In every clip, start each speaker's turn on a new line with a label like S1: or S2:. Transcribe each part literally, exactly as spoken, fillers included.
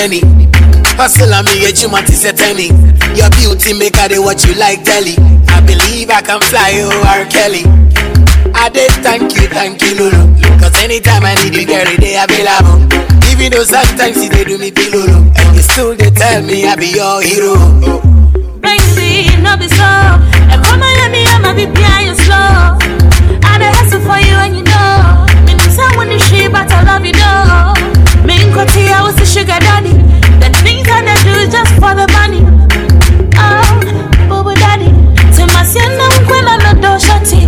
S1: penny. Hustle and me get you money setting. Your beauty make her do what you like telly. I believe I can fly you R. Kelly. I did thank you, thank you, Lulu. Cause anytime I need you, girl, they available. Even though sometimes they do me feel Lulu. And you still they tell me I be your hero.
S2: Baby, no be so. And come on, me, I'ma be behind slow. I dey hustle for you and you know. Me miss out when you shit, but I love you though. Me in Kotti, I was the sugar daddy. The things I do is just for the money. Oh, boo daddy. To my son, I'm gonna no do shutty.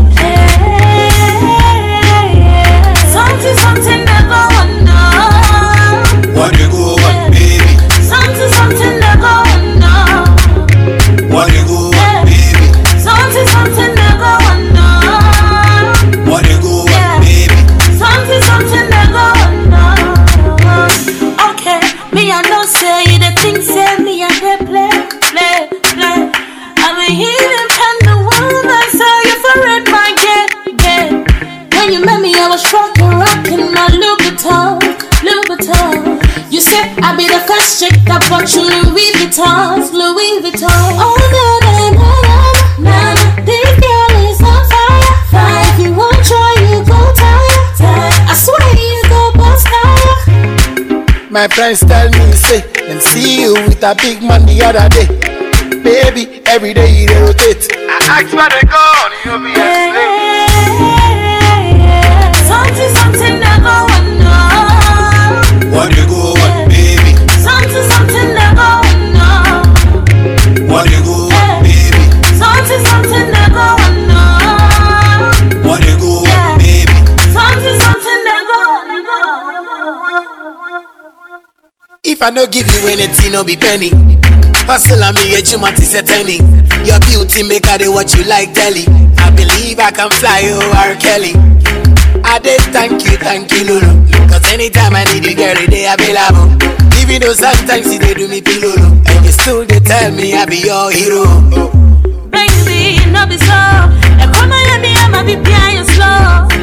S2: Something, something that go under.
S1: What you go on, baby?
S2: Something, something that go under.
S1: What you go on, baby?
S2: Something, something that go under.
S1: What you go on, baby?
S2: Something, something that go under. Okay, me I know say you the thing say me I dey play, play, play. I be healing from the woman, so you for it my get, get. When you met me, I was rocking, rocking my Louis Vuitton, Louis Vuitton. You said I be the first chick that bought you Louis Vuittons, Louis Vuitton. Oh no, no, no, no, no, this girl is on fire, fire. If you won't try, you go tire, tire. I swear you go bust tire.
S1: My friends tell me, say, and see you with a big man the other day. Baby, every day you rotate. I ask where they go, you be explain.
S2: Something, something that go under.
S1: What you go on, baby?
S2: Something, something that go under.
S1: What you go on, baby?
S2: Something, something that go under.
S1: What you go on, baby?
S2: Something, something that go under.
S1: If I don't give you anything, no be penny. Hustle and me get you money setting. Your beauty make her do what you like telly. I believe I can fly you R. Kelly. I did thank you, thank you, Lulu. Cause anytime I need you, girl, they available. Even though sometimes they do me feel Lulu. And you still they tell me I be your hero.
S2: Baby, no be so. And come on, me, I'ma be behind slow.